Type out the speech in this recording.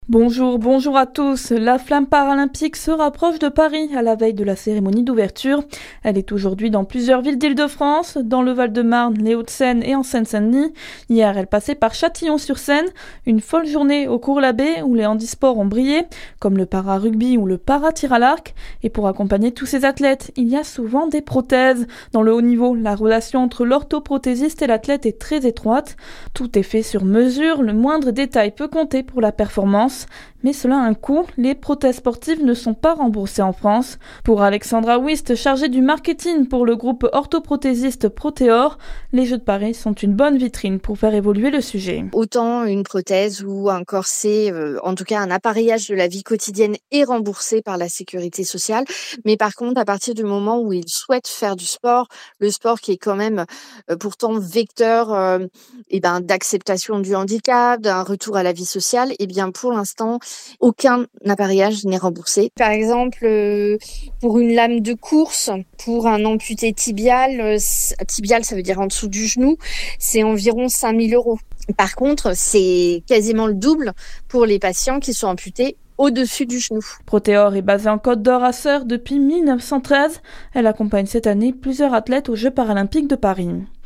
Bonjour à tous. La flamme paralympique se rapproche de Paris à la veille de la cérémonie d'ouverture. Elle est aujourd'hui dans plusieurs villes d'Île-de-France, dans le Val-de-Marne, les Hauts-de-Seine et en Seine-Saint-Denis. Hier, elle passait par Châtillon-sur-Seine. Une folle journée au Cours-l'Abbé où les handisports ont brillé, comme le para-rugby ou le para-tir à l'arc. Et pour accompagner tous ces athlètes, il y a souvent des prothèses. Dans le haut niveau, la relation entre l'orthoprothésiste et l'athlète est très étroite. Tout est fait sur mesure, le moindre détail peut compter pour la performance. Mais cela a un coût, les prothèses sportives ne sont pas remboursées en France. Pour Alexandra Wist, chargée du marketing pour le groupe orthoprothésiste Proteor, les Jeux de Paris sont une bonne vitrine pour faire évoluer le sujet. Autant une prothèse ou un corset, en tout cas un appareillage de la vie quotidienne est remboursé par la sécurité sociale. Mais par contre, à partir du moment où ils souhaitent faire du sport, le sport qui est quand même pourtant vecteur d'acceptation du handicap, d'un retour à la vie sociale, pour l'instant, aucun appareillage n'est remboursé. Par exemple, pour une lame de course, pour un amputé tibial, tibial ça veut dire en dessous du genou, c'est environ 5 000 €. Par contre, c'est quasiment le double pour les patients qui sont amputés au-dessus du genou. Proteor est basée en Côte d'Or à Sœur depuis 1913. Elle accompagne cette année plusieurs athlètes aux Jeux paralympiques de Paris.